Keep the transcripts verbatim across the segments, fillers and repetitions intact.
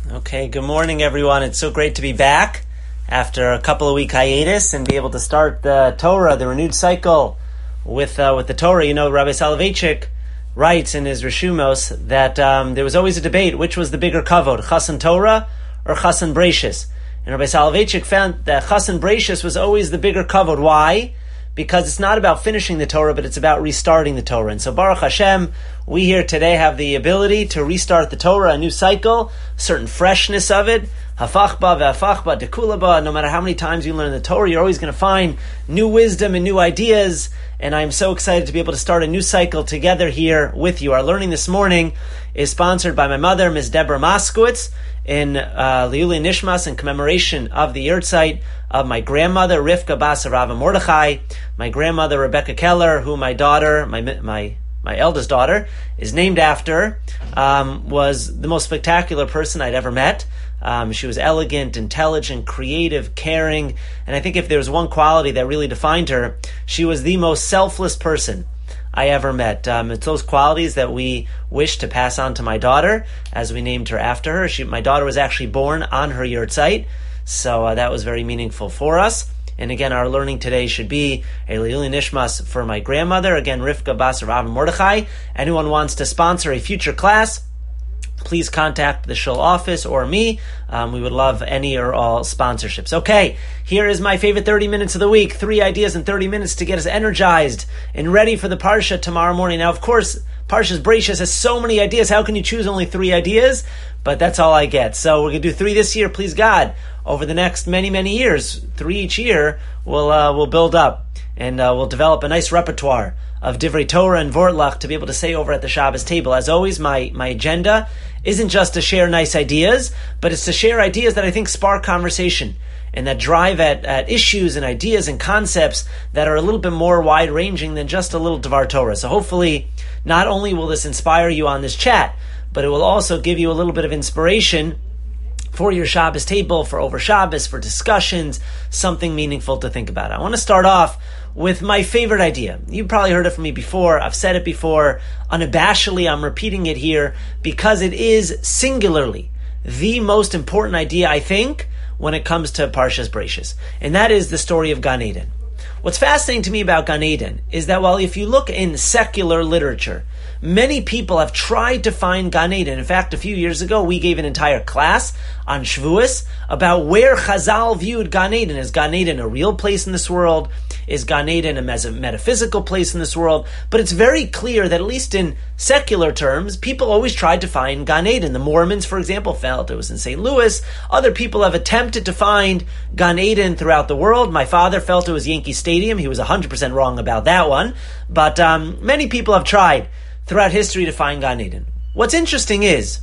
Okay, good morning everyone. It's so great to be back after a couple of week hiatus and be able to start the Torah, the renewed cycle with uh, with the Torah. You know, Rabbi Soloveitchik writes in his Rishumos that um, there was always a debate which was the bigger kavod, Chassan Torah or Chassan Breishis. And Rabbi Soloveitchik found that Chassan Breishis was always the bigger kavod. Why? Because it's not about finishing the Torah, but it's about restarting the Torah. And so Baruch Hashem, we here today have the ability to restart the Torah, a new cycle, a certain freshness of it. Hafachba ve'afachba dekulaba. No matter how many times you learn the Torah, you're always going to find new wisdom and new ideas. And I'm so excited to be able to start a new cycle together here with you. Our learning this morning is sponsored by my mother, Miz Deborah Moskowitz, in uh, Liuli Nishmas in commemoration of the yahrzeit of my grandmother, Rivka Bas Rava Mordechai, my grandmother, Rebecca Keller, who my daughter, my my my eldest daughter, is named after, um, was the most spectacular person I'd ever met. Um, she was elegant, intelligent, creative, caring, and I think if there was one quality that really defined her, she was the most selfless person I ever met. Um, it's those qualities that we wish to pass on to my daughter, as we named her after her. She, my daughter was actually born on her yahrzeit, so uh, that was very meaningful for us. And again, our learning today should be a Leili Nishmas for my grandmother, again, Rivka Bas Rav Mordechai. Anyone wants to sponsor a future class, please contact the Shul office or me. Um, we would love any or all sponsorships. Okay, here is my favorite thirty minutes of the week. Three ideas in thirty minutes to get us energized and ready for the Parsha tomorrow morning. Now, of course, Parshas Breishis has so many ideas. How can you choose only three ideas? But that's all I get. So we're going to do three this year, please God. Over the next many, many years, three each year, we'll, uh, we'll build up and uh, we'll develop a nice repertoire of Divrei Torah and Vortlach to be able to say over at the Shabbos table. As always, my, my agenda isn't just to share nice ideas, but it's to share ideas that I think spark conversation and that drive at, at issues and ideas and concepts that are a little bit more wide-ranging than just a little Dvar Torah. So hopefully, not only will this inspire you on this chat, but it will also give you a little bit of inspiration for your Shabbos table, for over Shabbos, for discussions, something meaningful to think about. I want to start off with my favorite idea. You've probably heard it from me before. I've said it before. Unabashedly, I'm repeating it here because it is singularly the most important idea, I think, when it comes to Parshas Breishis. And that is the story of Gan Eden. What's fascinating to me about Gan Eden is that while if you look in secular literature, many people have tried to find Gan Eden. In fact, a few years ago, we gave an entire class on Shavuos about where Chazal viewed Gan Eden. Is Gan Eden a real place in this world? Is Gan Eden a metaphysical place in this world? But it's very clear that at least in secular terms, people always tried to find Gan Eden. The Mormons, for example, felt it was in Saint Louis. Other people have attempted to find Gan Eden throughout the world. My father felt it was Yankee Stadium. He was one hundred percent wrong about that one. But um, many people have tried throughout history to find Gan Eden. What's interesting is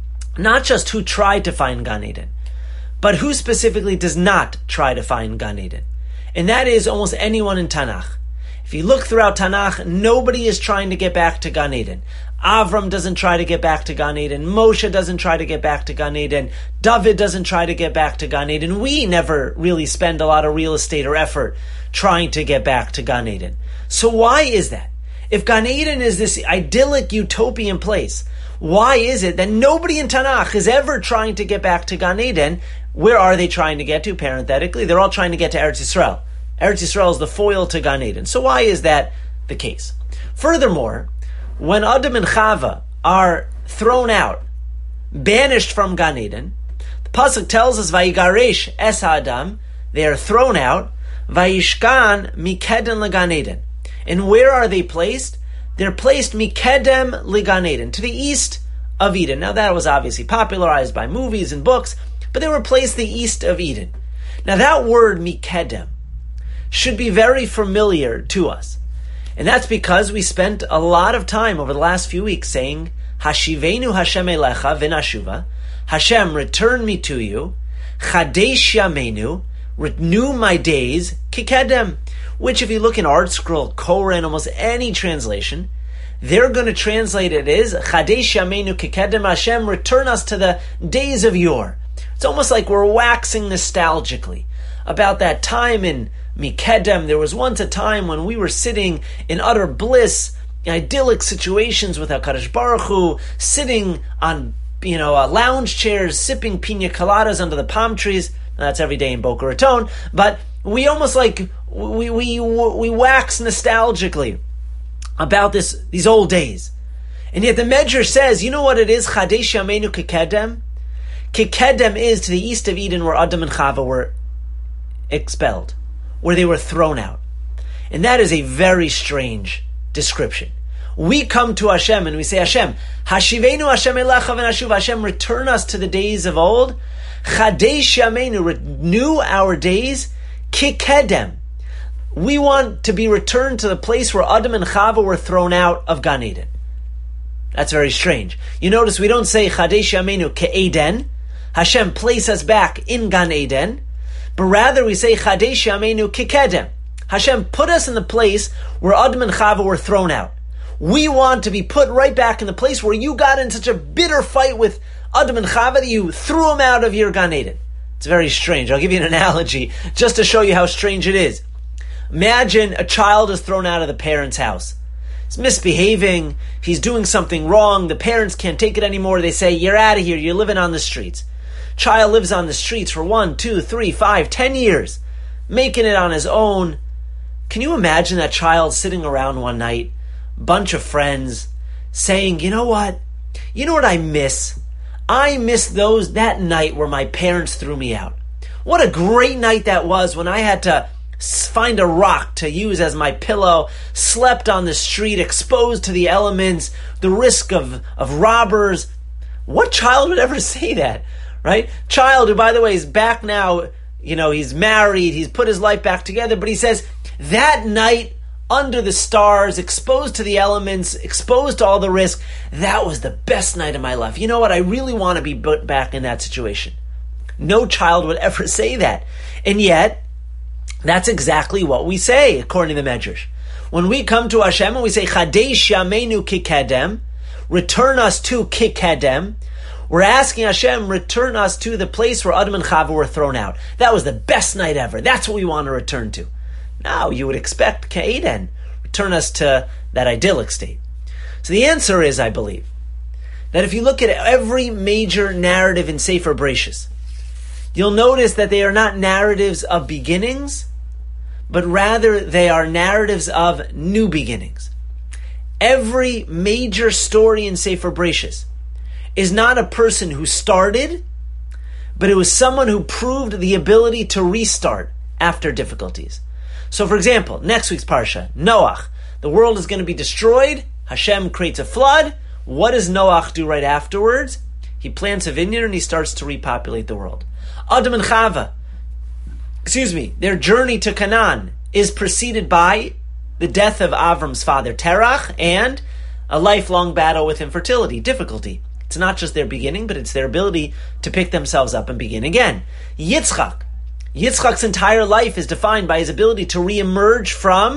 not just who tried to find Gan Eden, but who specifically does not try to find Gan Eden. And that is almost anyone in Tanakh. If you look throughout Tanakh, nobody is trying to get back to Gan Eden. Avram doesn't try to get back to Gan Eden. Moshe doesn't try to get back to Gan Eden. David doesn't try to get back to Gan Eden. We never really spend a lot of real estate or effort trying to get back to Gan Eden. So why is that? If Gan Eden is this idyllic utopian place, why is it that nobody in Tanakh is ever trying to get back to Gan Eden? Where are they trying to get to, parenthetically? They're all trying to get to Eretz Yisrael. Eretz Yisrael is the foil to Gan Eden. So why is that the case? Furthermore, when Adam and Chava are thrown out, banished from Gan Eden, the Pasuk tells us, Vayigaresh es Adam, they are thrown out, Vayishkan mikeden leGan Eden. And where are they placed? They're placed mikedem leGan Eden, to the east of Eden. Now that was obviously popularized by movies and books, but they were placed the east of Eden. Now that word mikedem should be very familiar to us. And that's because we spent a lot of time over the last few weeks saying, Hashivenu Hashem elecha v'nashuva, Hashem, return me to you, Chadesh yamenu, renew my days, kikedem, which if you look in Art Scroll, Korah, and almost any translation, they're going to translate it as, Chadesh yamenu kikedem, Hashem, return us to the days of yore. It's almost like we're waxing nostalgically about that time in Mikedem. There was once a time when we were sitting in utter bliss, idyllic situations with HaKadosh Baruch Hu, sitting on you know, uh, lounge chairs, sipping pina coladas under the palm trees. Now, that's every day in Boca Raton, but we almost like, we, we, we wax nostalgically about this, these old days. And yet the Medrash says, you know what it is? Chadesh Yameinu Kekedem? Kekedem is to the east of Eden where Adam and Chava were expelled, where they were thrown out. And that is a very strange description. We come to Hashem and we say, Hashem, Hashivenu Hashem Elecha v'nashuv, Hashem, return us to the days of old. Chadesh Yameinu, renew our days. Kekedem. We want to be returned to the place where Adam and Chava were thrown out of Gan Eden. That's very strange. You notice we don't say Chadesh Yameinu Ke'eden, Hashem, place us back in Gan Eden, but rather we say Chadesh Yameinu Kekedem, Hashem, put us in the place where Adam and Chava were thrown out. We want to be put right back in the place where you got in such a bitter fight with Adam and Chava that you threw them out of your Gan Eden. It's very strange. I'll give you an analogy just to show you how strange it is. Imagine a child is thrown out of the parents' house. He's misbehaving, he's doing something wrong, the parents can't take it anymore, they say, you're out of here, you're living on the streets. Child lives on the streets for one, two, three, five, ten years, making it on his own. Can you imagine that child sitting around one night, bunch of friends, saying, you know what, you know what I miss? I miss those, that night where my parents threw me out. What a great night that was when I had to find a rock to use as my pillow, slept on the street, exposed to the elements, the risk of, of robbers. What child would ever say that, right? Child who, by the way, is back now, you know, he's married, he's put his life back together, but he says, that night under the stars, exposed to the elements, exposed to all the risk, that was the best night of my life. You know what? I really want to be put back in that situation. No child would ever say that. And yet, that's exactly what we say, according to the Medrash. When we come to Hashem and we say, Chadesh Yameinu Kekedem, return us to Kekedem, we're asking Hashem, return us to the place where Adam and Chava were thrown out. That was the best night ever. That's what we want to return to. Now, you would expect Ke'eden, return us to that idyllic state. So the answer is, I believe, that if you look at every major narrative in Sefer Bereshis, you'll notice that they are not narratives of beginnings, but rather they are narratives of new beginnings. Every major story in Sefer Bereshis is not a person who started, but it was someone who proved the ability to restart after difficulties. So for example, next week's Parsha, Noach, the world is going to be destroyed, Hashem creates a flood. What does Noach do right afterwards? He plants a vineyard and he starts to repopulate the world. Adam and Chava, excuse me, their journey to Canaan is preceded by the death of Avram's father Terach and a lifelong battle with infertility, difficulty. It's not just their beginning, but it's their ability to pick themselves up and begin again. Yitzchak, Yitzchak's entire life is defined by his ability to re-emerge from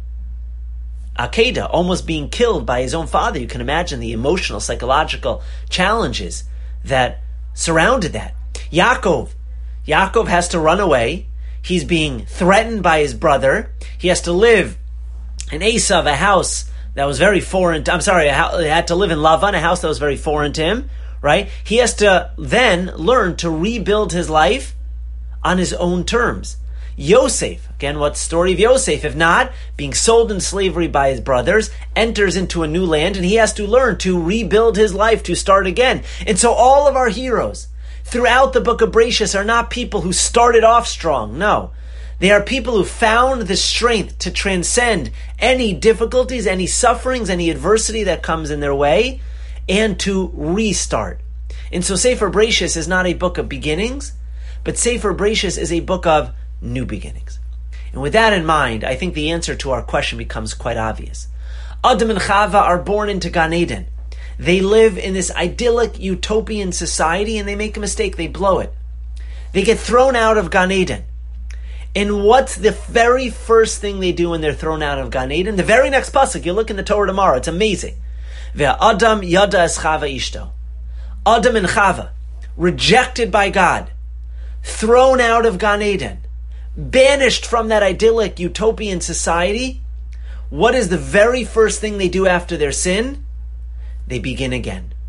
Akedah, almost being killed by his own father. You can imagine the emotional, psychological challenges that surrounded that. Yaakov, Yaakov has to run away. He's being threatened by his brother. He has to live in Esav, a house that was very foreign. To, I'm sorry, he had to live in Lavan, a house that was very foreign to him, right? He has to then learn to rebuild his life on his own terms. Yosef, again, what's the story of Yosef? If not, being sold in slavery by his brothers, enters into a new land, and he has to learn to rebuild his life, to start again. And so all of our heroes throughout the book of Bereshis are not people who started off strong. No. They are people who found the strength to transcend any difficulties, any sufferings, any adversity that comes in their way, and to restart. And so Sefer Bereshis is not a book of beginnings, but Sefer Bereshis is a book of new beginnings. And with that in mind, I think the answer to our question becomes quite obvious. Adam and Chava are born into Gan Eden. They live in this idyllic, utopian society, and they make a mistake. They blow it. They get thrown out of Gan Eden. And what's the very first thing they do when they're thrown out of Gan Eden? The very next pasuk, you look in the Torah tomorrow, it's amazing. Ve'adam yada es Chava ishto. Adam and Chava, rejected by God, thrown out of Gan Eden, banished from that idyllic utopian society. What is the very first thing they do after their sin? They begin again.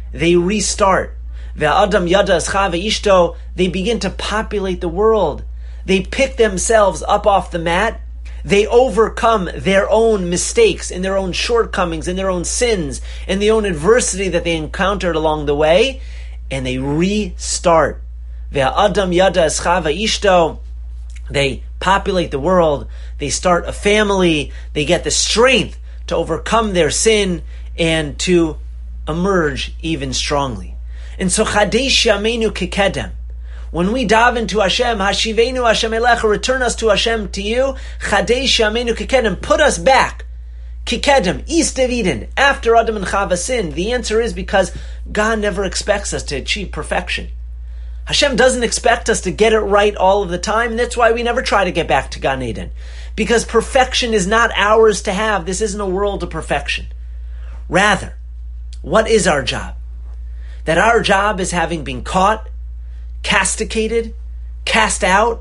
they restart. Ve'adam yada escha ve'ishto, they begin to populate the world. They pick themselves up off the mat. They overcome their own mistakes and their own shortcomings and their own sins and the own adversity that they encountered along the way, and they restart. Ve'adam yada escha ve'ishto, they populate the world. They start a family. They get the strength to overcome their sin and to emerge even strongly. And so Chadesh Yameinu Kikedem, when we dive into Hashem, Hashivenu Hashem Elecha, return us to Hashem, to you, Chadesh Yameinu Kikedem, put us back, Kikedem, east of Eden, after Adam and Chava sinned. The answer is because God never expects us to achieve perfection. Hashem doesn't expect us to get it right all of the time, and that's why we never try to get back to Gan Eden. Because perfection is not ours to have. This isn't a world of perfection. Rather, what is our job? That our job is, having been caught, castigated, cast out,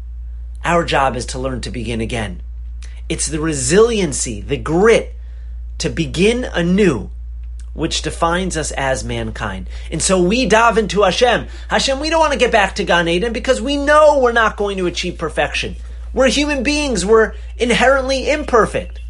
our job is to learn to begin again. It's the resiliency, the grit to begin anew, which defines us as mankind. And so we dive into Hashem. Hashem, we don't want to get back to Gan Eden because we know we're not going to achieve perfection. We're human beings. We're inherently imperfect.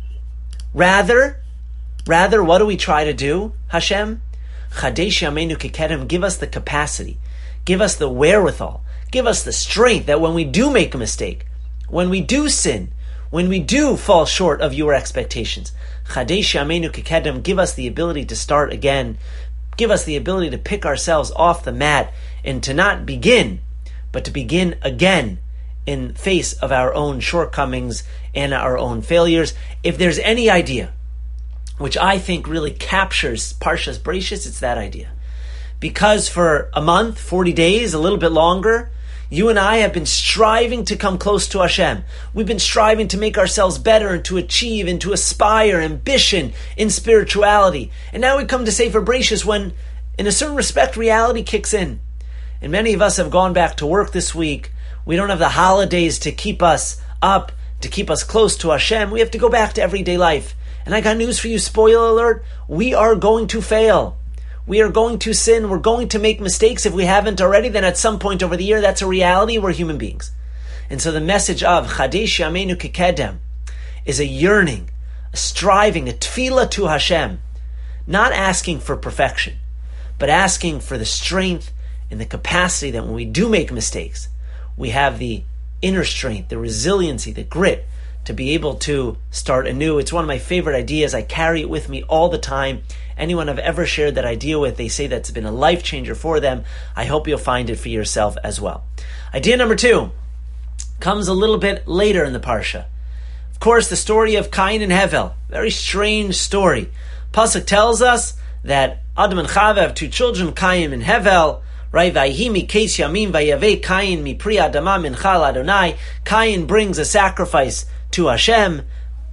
Rather, rather, what do we try to do, Hashem? Chadesh Yameinu Kikedem, give us the capacity, give us the wherewithal, give us the strength that when we do make a mistake, when we do sin, when we do fall short of your expectations, Chadesh Yameinu Kikedem, give us the ability to start again, give us the ability to pick ourselves off the mat and to not begin, but to begin again in face of our own shortcomings and our own failures. If there's any idea which I think really captures Parshas Bereishis, it's that idea. Because for a month, forty days, a little bit longer, you and I have been striving to come close to Hashem. We've been striving to make ourselves better and to achieve and to aspire ambition in spirituality. And now we come to Sefer Bereishis when, in a certain respect, reality kicks in. And many of us have gone back to work this week. We don't have the holidays to keep us up, to keep us close to Hashem. We have to go back to everyday life. And I got news for you, spoiler alert, we are going to fail. We are going to sin. We're going to make mistakes. If we haven't already, then at some point over the year, that's a reality. We're human beings. And so the message of Chadesh Yameinu Kikedem is a yearning, a striving, a tefillah to Hashem, not asking for perfection, but asking for the strength and the capacity that when we do make mistakes, we have the inner strength, the resiliency, the grit to be able to start anew. It's one of my favorite ideas. I carry it with me all the time. Anyone I've ever shared that idea with, they say that's been a life changer for them. I hope you'll find it for yourself as well. Idea number two comes a little bit later in the Parsha. Of course, the story of Cain and Hevel. Very strange story. Pasuk tells us that Adam and Chava have two children, Cain and Hevel. Right? Vayhi miketz yamim vayaveh Cain mi pri adama mincha l'Adonai. Cain brings a sacrifice to Hashem.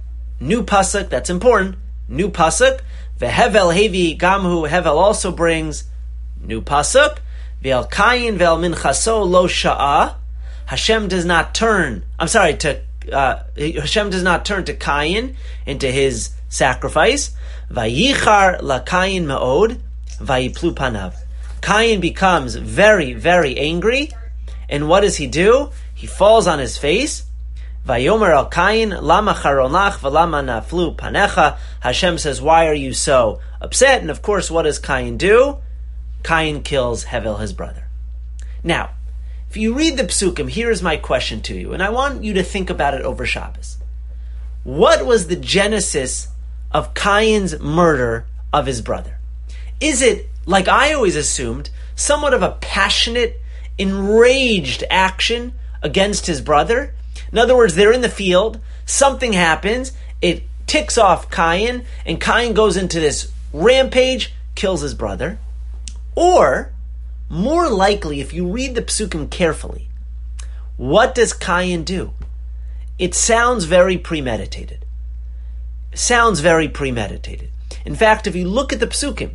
New pasuk, that's important. New pasuk. Vehevel hevi gamhu. Hevel also brings new pasuk. Ve'el Cain ve'el minchaso lo sha'ah. Hashem does not turn. I'm sorry. To uh, Hashem does not turn to Cain into his sacrifice. Vayichar la Cain me'od. Vayiplu panav. Cain becomes very, very angry. And what does he do? He falls on his face. Vayomer al Cain, lama charonach v'lama naflu panecha. Hashem says, why are you so upset? And of course, what does Cain do? Cain kills Hevel, his brother. Now, if you read the Psukim, here is my question to you, and I want you to think about it over Shabbos. What was the genesis of Cain's murder of his brother? Is it, like I always assumed, somewhat of a passionate, enraged action against his brother? In other words, they're in the field, something happens, it ticks off Cain, and Cain goes into this rampage, kills his brother. Or, more likely, if you read the Psukim carefully, what does Cain do? It sounds very premeditated. It sounds very premeditated. In fact, if you look at the Psukim,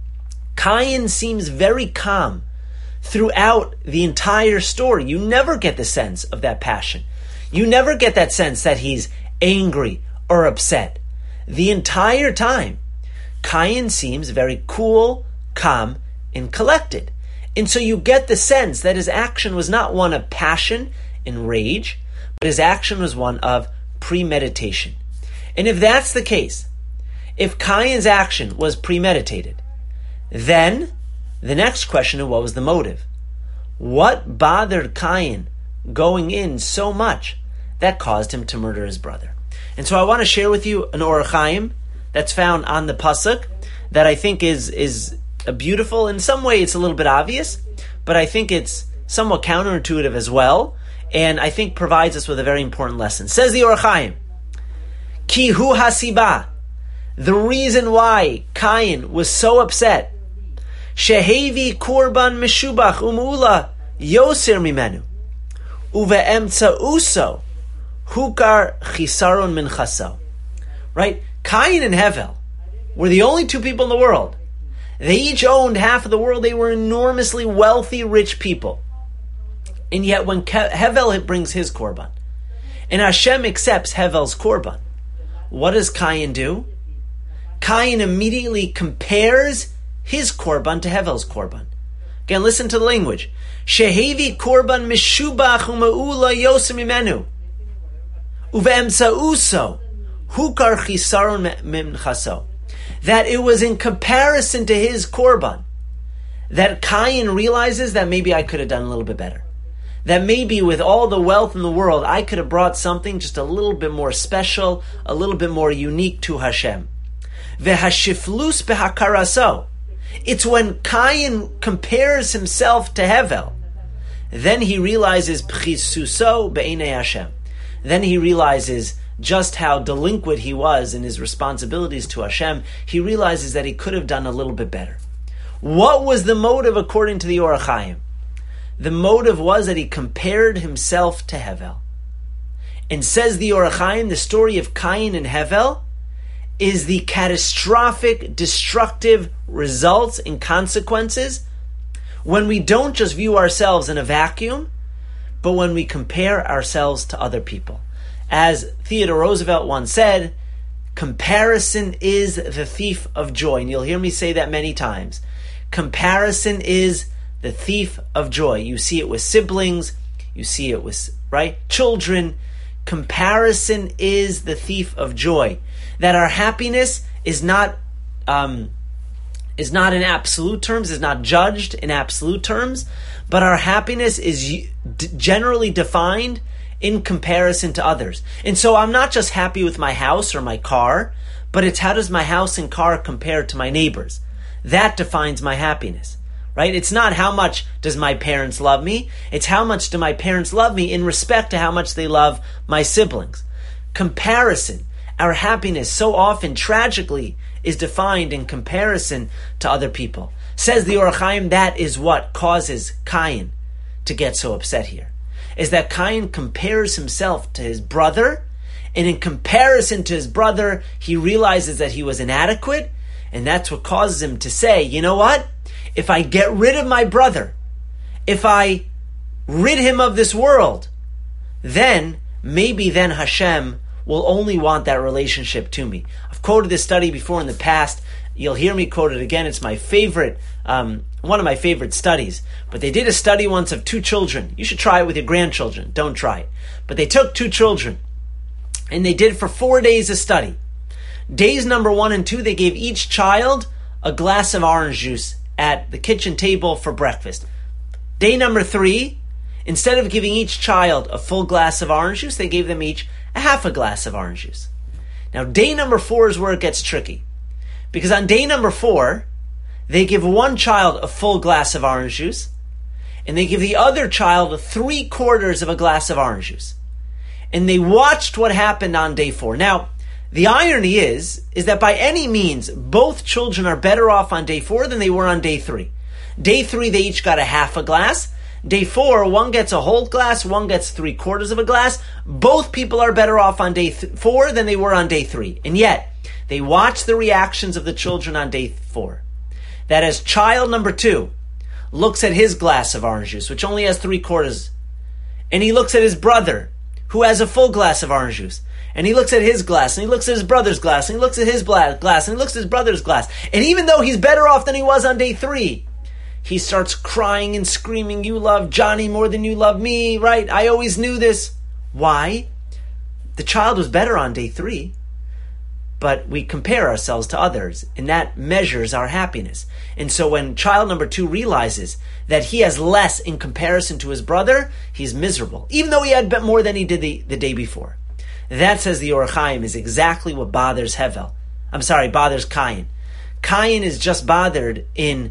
Cain seems very calm throughout the entire story. You never get the sense of that passion. You never get that sense that he's angry or upset. The entire time, Cain seems very cool, calm and collected. And so you get the sense that his action was not one of passion and rage, but his action was one of premeditation. And if that's the case, if Cain's action was premeditated, then the next question is, what was the motive? What bothered Cain going in so much that caused him to murder his brother? And so I want to share with you an Or Chaim that's found on the Pasuk that I think is is a beautiful. In some way it's a little bit obvious, but I think it's somewhat counterintuitive as well, and I think provides us with a very important lesson. Says the Or Chaim, Ki hu hasiba, the reason why Cain was so upset, Shehevi korban meshubach umula yoser mimenu, uve'emtza uso hukar chisaron min chaso. Right? Cain and Hevel were the only two people in the world. They each owned half of the world. They were enormously wealthy, rich people. And yet when Hevel brings his korban, and Hashem accepts Hevel's korban, what does Cain do? Cain immediately compares his korban to Hevel's korban. Again, listen to the language. Shehevi korban mishubach u'ma'ula yosem mimenu uve'emtza'uso hukar chisaron min chaso. That it was in comparison to his korban that Cain realizes that maybe I could have done a little bit better. That maybe with all the wealth in the world, I could have brought something just a little bit more special, a little bit more unique to Hashem. V'hashiflus behakaraso. It's when Cain compares himself to Hevel, then he realizes pchisuso be'enei Hashem. Then he realizes just how delinquent he was in his responsibilities to Hashem. He realizes that he could have done a little bit better. What was the motive according to the Or Chaim? The motive was that he compared himself to Hevel. And says the Or Chaim, the story of Cain and Hevel is the catastrophic, destructive results and consequences when we don't just view ourselves in a vacuum, but when we compare ourselves to other people. As Theodore Roosevelt once said, comparison is the thief of joy. And you'll hear me say that many times. Comparison is the thief of joy. You see it with siblings, you see it with, right, children. Comparison is the thief of joy. That our happiness is not um, is not in absolute terms, is not judged in absolute terms, but our happiness is d- generally defined in comparison to others. And so I'm not just happy with my house or my car, but it's how does my house and car compare to my neighbors? That defines my happiness, right? It's not how much does my parents love me, it's how much do my parents love me in respect to how much they love my siblings. Comparison, our happiness so often, tragically, is defined in comparison to other people. Says the Or Chaim, that is what causes Cain to get so upset here. Is that Cain compares himself to his brother, and in comparison to his brother, he realizes that he was inadequate, and that's what causes him to say, you know what? If I get rid of my brother, if I rid him of this world, then maybe then Hashem will only want that relationship to me. I've quoted this study before in the past. You'll hear me quote it again. It's my favorite, um, one of my favorite studies. But they did a study once of two children. You should try it with your grandchildren. Don't try it. But they took two children, and they did for four days a study. Days number one and two, they gave each child a glass of orange juice at the kitchen table for breakfast. Day number three, instead of giving each child a full glass of orange juice, they gave them each a half a glass of orange juice. Now, day number four is where it gets tricky. Because on day number four, they give one child a full glass of orange juice, and they give the other child three quarters of a glass of orange juice. And they watched what happened on day four. Now, the irony is, is that by any means, both children are better off on day four than they were on day three. Day three, they each got a half a glass. Day four, one gets a whole glass, one gets three quarters of a glass. Both people are better off on day th- four than they were on day three. And yet, they watch the reactions of the children on day four. That as child number two looks at his glass of orange juice, which only has three quarters, and he looks at his brother, who has a full glass of orange juice, and he looks at his glass, and he looks at his brother's glass, and he looks at his glass, and he looks at his brother's glass, and even though he's better off than he was on day three, he starts crying and screaming, you love Johnny more than you love me, right? I always knew this. Why? The child was better on day three, but we compare ourselves to others, and that measures our happiness. And so when child number two realizes that he has less in comparison to his brother, he's miserable, even though he had more than he did the, the day before. That, says the Or Chaim, is exactly what bothers Hevel. I'm sorry, bothers Cain. Cain is just bothered in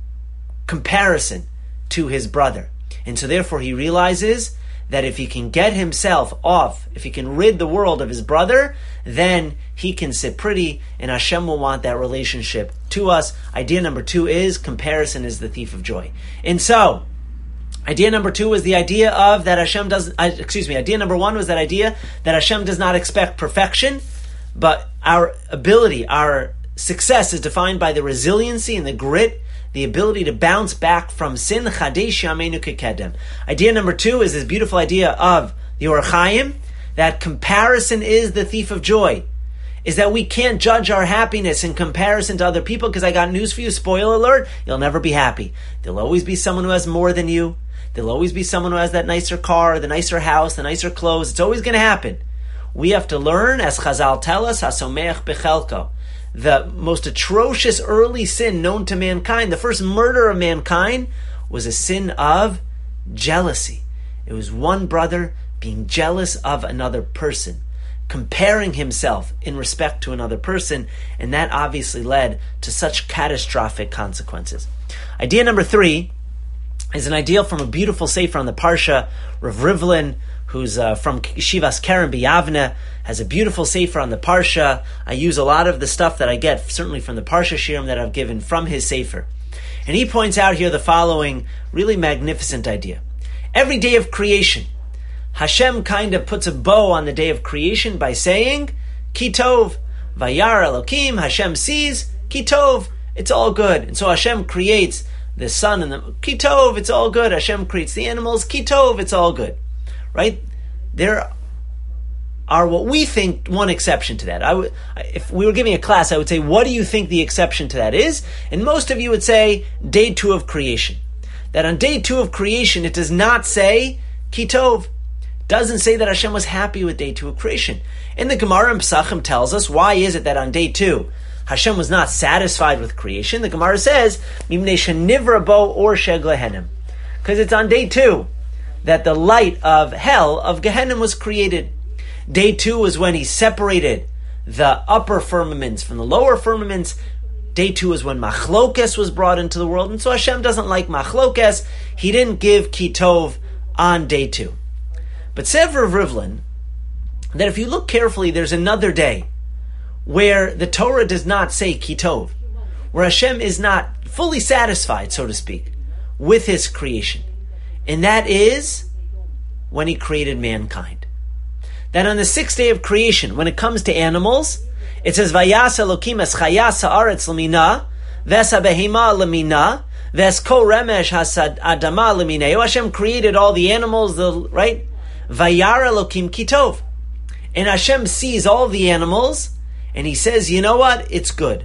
comparison to his brother. And so therefore he realizes that if he can get himself off, if he can rid the world of his brother, then he can sit pretty, and Hashem will want that relationship to us. Idea number two is comparison is the thief of joy. And so, idea number two was the idea of that Hashem does, uh, excuse me, idea number one was that idea that Hashem does not expect perfection, but our ability, our success is defined by the resiliency and the grit, the ability to bounce back from sin. Chadesh Yameinu Kekedem. Idea number two is this beautiful idea of the Or Chaim, that comparison is the thief of joy. Is that we can't judge our happiness in comparison to other people, because I got news for you, spoiler alert, you'll never be happy. There'll always be someone who has more than you. There'll always be someone who has that nicer car, the nicer house, the nicer clothes. It's always going to happen. We have to learn, as Chazal tell us, Hasomeach Bechelko. The most atrocious early sin known to mankind, the first murder of mankind, was a sin of jealousy. It was one brother being jealous of another person, comparing himself in respect to another person, and that obviously led to such catastrophic consequences. Idea number three is an idea from a beautiful sefer on the Parsha. Rav Rivlin, who's uh, from Yeshivas Keren B'Yavne, has a beautiful sefer on the Parsha. I use a lot of the stuff that I get, certainly from the Parsha Shirim that I've given from his sefer. And he points out here the following really magnificent idea. Every day of creation, Hashem kind of puts a bow on the day of creation by saying, Ki Tov, Vayar Elokim, Hashem sees, Ki Tov, it's all good. And so Hashem creates the sun and the Ki Tov, it's all good. Hashem creates the animals, Ki Tov, it's all good. Right? There are what we think one exception to that. I w- if we were giving a class, I would say, what do you think the exception to that is? And most of you would say, day two of creation. That on day two of creation, it does not say, Ki Tov. Doesn't say that Hashem was happy with day two of creation. And the Gemara in Pesachim tells us, why is it that on day two, Hashem was not satisfied with creation? The Gemara says, Mimnei shenivra bo or sheglehenim. Because it's on day two that the light of hell, of Gehenna, was created. Day two was when he separated the upper firmaments from the lower firmaments. Day two is when Machlokes was brought into the world. And so Hashem doesn't like Machlokes. He didn't give Ki Tov on day two. But said Rav Rivlin that if you look carefully, there's another day where the Torah does not say Ki Tov, where Hashem is not fully satisfied, so to speak, with his creation. And that is when he created mankind. That on the sixth day of creation, when it comes to animals, it says, Vayas Elokim es chayas haaretz lemina, ves habehema lemina, ves kol remesh hasad adama lemineo. Hashem created all the animals, the right? Vayar Elokim Ki Tov. And Hashem sees all the animals, and he says, you know what? It's good.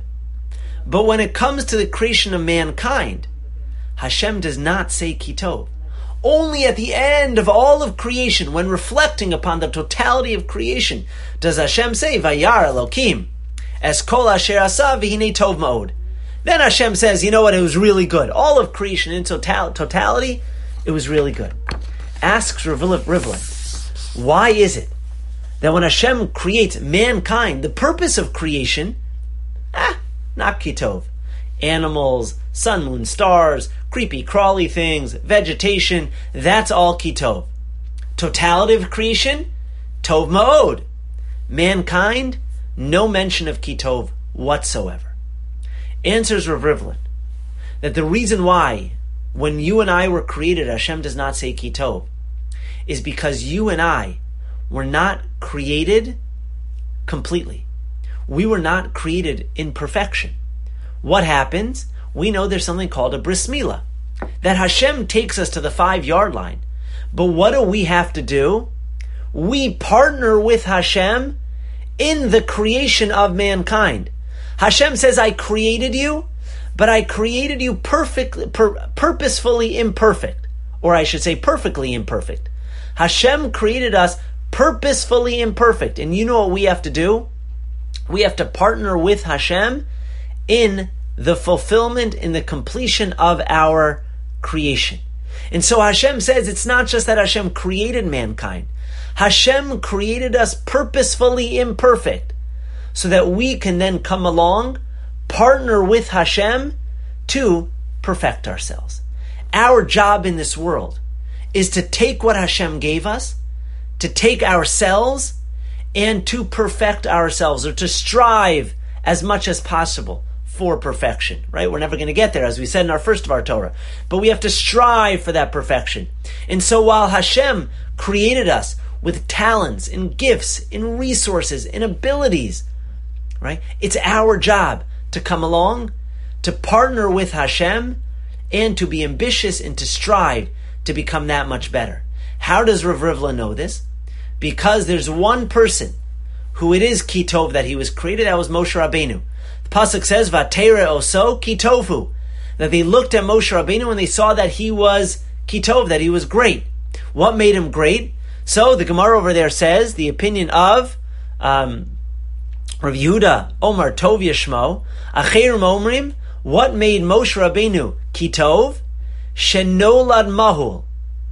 But when it comes to the creation of mankind, Hashem does not say Ki Tov. Only at the end of all of creation, when reflecting upon the totality of creation, does Hashem say, Vayar Elokim, es kol asher asa v'hinei tov ma'od. Then Hashem says, you know what, it was really good. All of creation in total- totality, it was really good. Asks Rav Rivlin, why is it that when Hashem creates mankind, the purpose of creation, ah, not Ki Tov. Animals, sun, moon, stars, creepy, crawly things, vegetation, that's all Ki Tov. Totality of creation, Tov Ma'od. Mankind, no mention of Ki Tov whatsoever. Answers Rav Rivlin that the reason why when you and I were created, Hashem does not say Ki Tov, is because you and I were not created completely. We were not created in perfection. What happens? We know there's something called a bris milah, that Hashem takes us to the five-yard line. But what do we have to do? We partner with Hashem in the creation of mankind. Hashem says, I created you, but I created you perfectly, pur- purposefully imperfect. Or I should say perfectly imperfect. Hashem created us purposefully imperfect. And you know what we have to do? We have to partner with Hashem in the fulfillment, in the completion of our creation. And so Hashem says it's not just that Hashem created mankind. Hashem created us purposefully imperfect so that we can then come along, partner with Hashem to perfect ourselves. Our job in this world is to take what Hashem gave us, to take ourselves, and to perfect ourselves, or to strive as much as possible for perfection, right? We're never going to get there, as we said in our first of our Torah, but we have to strive for that perfection. And so while Hashem created us with talents and gifts and resources and abilities, right? It's our job to come along, to partner with Hashem, and to be ambitious and to strive to become that much better. How does Rav Rivla know this? Because there's one person who it is kitov that he was created, that was Moshe Rabbeinu. The pasuk says, "Vatere oso kitovu," that they looked at Moshe Rabbeinu and they saw that he was kitov, that he was great. What made him great? So the Gemara over there says the opinion of um, Rav Yehuda Omar Tov Yishmo Acherim Omrim. What made Moshe Rabbeinu kitov? Shenolad mahul.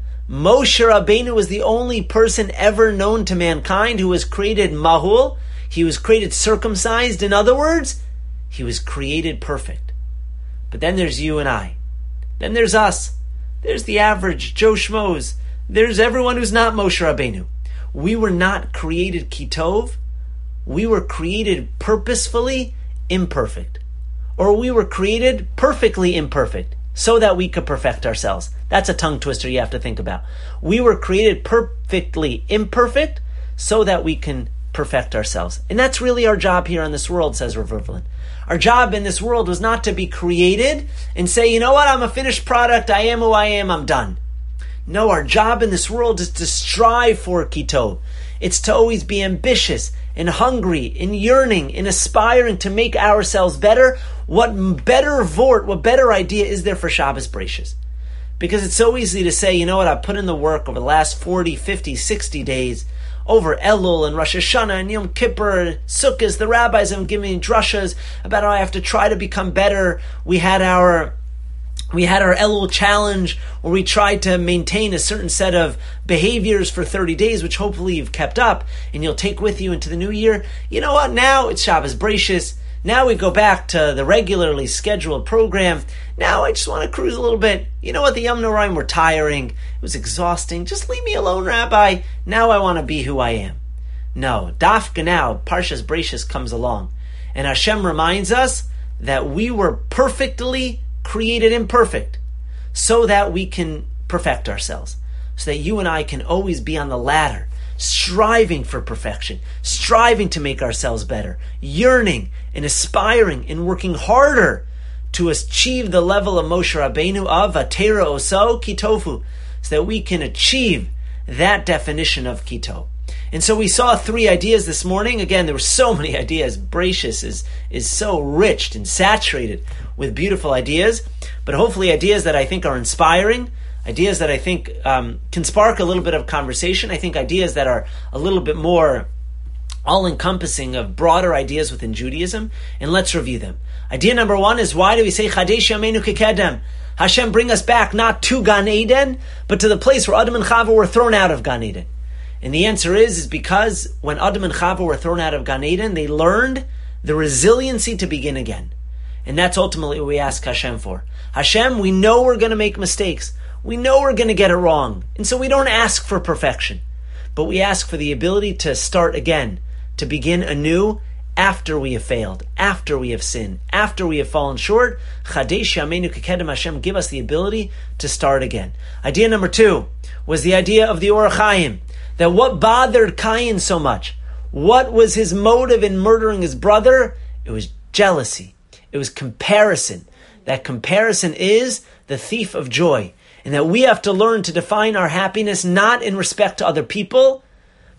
Moshe Rabbeinu was the only person ever known to mankind who was created mahul. He was created circumcised. In other words, he was created perfect. But then there's you and I. Then there's us. There's the average Joe Schmoes. There's everyone who's not Moshe Rabbeinu. We were not created kitov. We were created purposefully imperfect. Or we were created perfectly imperfect, so that we could perfect ourselves. That's a tongue twister you have to think about. We were created perfectly imperfect so that we can perfect ourselves. And that's really our job here on this world, says Rav Rivlin. Our job in this world was not to be created and say, you know what, I'm a finished product, I am who I am, I'm done. No, our job in this world is to strive for kitov. It's to always be ambitious and hungry and yearning and aspiring to make ourselves better. What better vort, what better idea is there for Shabbos Breishis? Because it's so easy to say, you know what, I put in the work over the last forty, fifty, sixty days, over Elul and Rosh Hashanah and Yom Kippur, Sukkot. The rabbis have given me drushas about how I have to try to become better. We had our We had our Elul challenge where we tried to maintain a certain set of behaviors for thirty days, which hopefully you've kept up and you'll take with you into the new year. You know what? Now it's Shabbos Breishis. Now we go back to the regularly scheduled program. Now I just want to cruise a little bit. You know what? The Yom Noraim were tiring. It was exhausting. Just leave me alone, Rabbi. Now I want to be who I am. No. Dafka now, Parshas Breishis comes along. And Hashem reminds us that we were perfectly created imperfect so that we can perfect ourselves, so that you and I can always be on the ladder, striving for perfection, striving to make ourselves better, yearning and aspiring and working harder to achieve the level of Moshe Rabbeinu of Vatera Oso Kitofu, so that we can achieve that definition of Kitov. And so we saw three ideas this morning. Again, there were so many ideas. Breishis is, is so rich and saturated with beautiful ideas, but hopefully ideas that I think are inspiring, ideas that I think um, can spark a little bit of conversation. I think ideas that are a little bit more all-encompassing of broader ideas within Judaism. And let's review them. Idea number one is, why do we say Chadesh Yameinu Kekedem? Hashem, bring us back not to Gan Eden, but to the place where Adam and Chava were thrown out of Gan Eden. And the answer is, is because when Adam and Chava were thrown out of Gan Eden, they learned the resiliency to begin again. And that's ultimately what we ask Hashem for. Hashem, we know we're going to make mistakes. We know we're going to get it wrong. And so we don't ask for perfection. But we ask for the ability to start again, to begin anew after we have failed, after we have sinned, after we have fallen short. Chadesh Yameinu Kekedem, Hashem, give us the ability to start again. Idea number two was the idea of the Orach Chaim. That what bothered Cain so much? What was his motive in murdering his brother? It was jealousy. It was comparison. That comparison is the thief of joy. And that we have to learn to define our happiness not in respect to other people,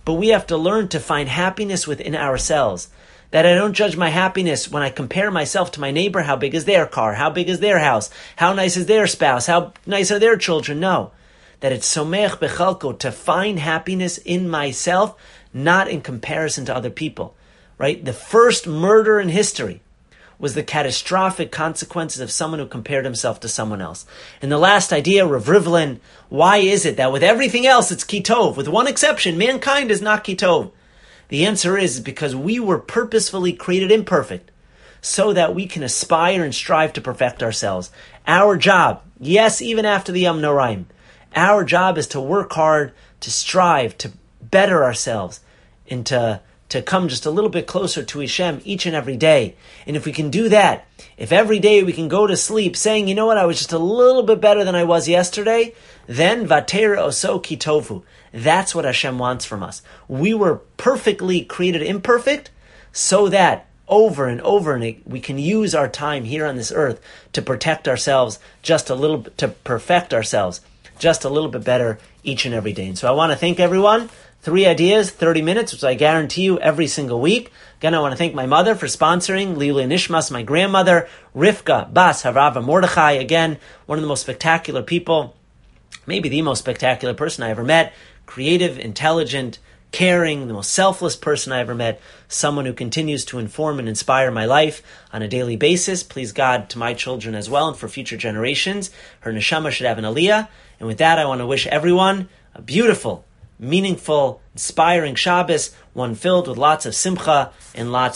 but we have to learn to find happiness within ourselves. That I don't judge my happiness when I compare myself to my neighbor. How big is their car? How big is their house? How nice is their spouse? How nice are their children? No. That it's somech bechalko, to find happiness in myself, not in comparison to other people. Right? The first murder in history was the catastrophic consequences of someone who compared himself to someone else. And the last idea, Rav Rivlin, why is it that with everything else it's kitov? With one exception, mankind is not kitov. The answer is because we were purposefully created imperfect so that we can aspire and strive to perfect ourselves. Our job, yes, even after the Yom Noraim, our job is to work hard, to strive, to better ourselves, and to, to come just a little bit closer to Hashem each and every day. And if we can do that, if every day we can go to sleep saying, you know what, I was just a little bit better than I was yesterday, then Vater Oso Kitovu. That's what Hashem wants from us. We were perfectly created imperfect so that over and over and we can use our time here on this earth to protect ourselves just a little bit, to perfect ourselves just a little bit better each and every day. And so I want to thank everyone. Three ideas, thirty minutes, which I guarantee you every single week. Again, I want to thank my mother for sponsoring, Lili Nishmas, my grandmother, Rivka Bas Harava Mordechai, again, one of the most spectacular people, maybe the most spectacular person I ever met. Creative, intelligent, caring, the most selfless person I ever met, someone who continues to inform and inspire my life on a daily basis. Please God to my children as well and for future generations. Her neshama should have an aliyah. And with that, I want to wish everyone a beautiful, meaningful, inspiring Shabbos, one filled with lots of simcha and lots